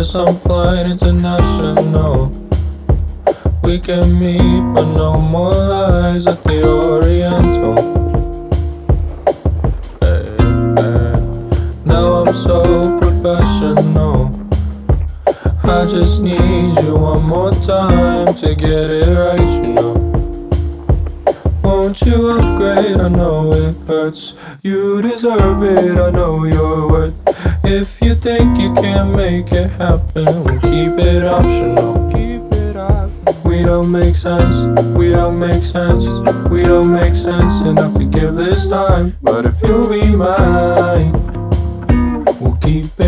guess I'm flying international. We can meet, but no more lies at the Oriental. Hey, hey. Now I'm so professional. I just need you one more time to get it right, you know. Won't you upgrade? I know it hurts. You deserve it, I know your worth. If you think you can't make it happen, we'll keep it optional. Keep it optional. We don't make sense, we don't make sense, we don't make sense enough to give this time. But if you'll be mine, we'll keep it